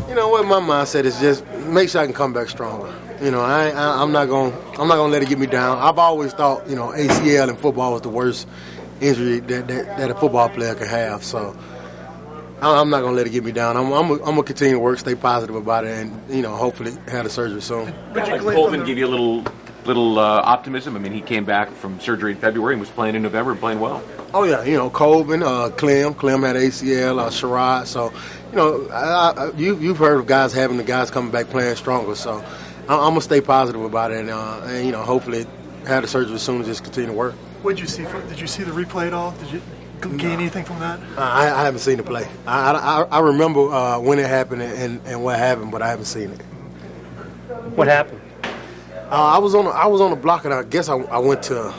You know what my mindset is, just make sure I can come back stronger. You know, I'm not gonna let it get me down. I've always thought, you know, ACL in football was the worst injury that a football player could have. So I'm not gonna let it get me down. I'm gonna continue to work, stay positive about it, and, you know, hopefully have the surgery soon. Did Colvin give you a little optimism? I mean, he came back from surgery in February and was playing in November and playing well. Oh yeah, you know, Colvin, Clem had ACL, Sherrod. So, you know, you've heard of guys coming back playing stronger. So I'm gonna stay positive about it, and you know, hopefully have the surgery as soon as just continue to work. What did you see? Did you see the replay at all? Did you gain anything from that? I haven't seen the play. I remember when it happened and what happened, but I haven't seen it. What happened? I was on the block, and I guess I went to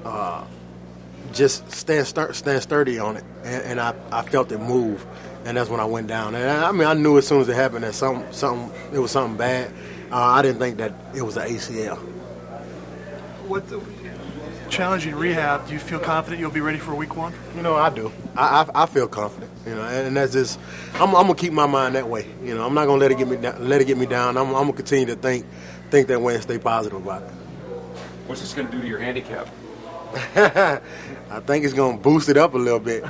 just stand sturdy on it, and I felt it move, and that's when I went down. And I mean, I knew as soon as it happened that it was something bad. I didn't think that it was an ACL. Challenging rehab, do you feel confident you'll be ready for week one? You know, I do. I feel confident. You know, and that's just I'm gonna keep my mind that way. You know, I'm not gonna let it get me down. I'm gonna continue to think that way and stay positive about it. What's this going to do to your handicap? I think it's going to boost it up a little bit.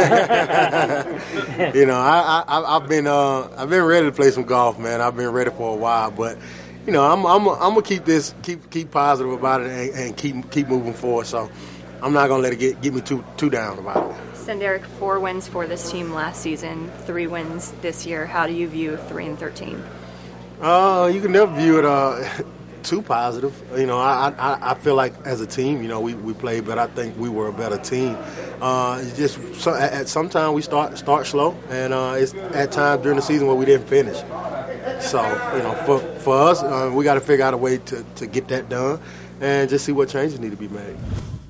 You know, I've been ready to play some golf, man. I've been ready for a while, but you know, I'm gonna keep positive about it and keep moving forward. So I'm not gonna let it get me too down about it. Senderick, 4 wins for this team last season, 3 wins this year. How do you view 3-13? You can never view it too positive. You know, I feel like as a team, you know, we played, but I think we were a better team. At some time we start slow, and it's at times during the season where we didn't finish. So, you know, for us, we got to figure out a way to get that done and just see what changes need to be made.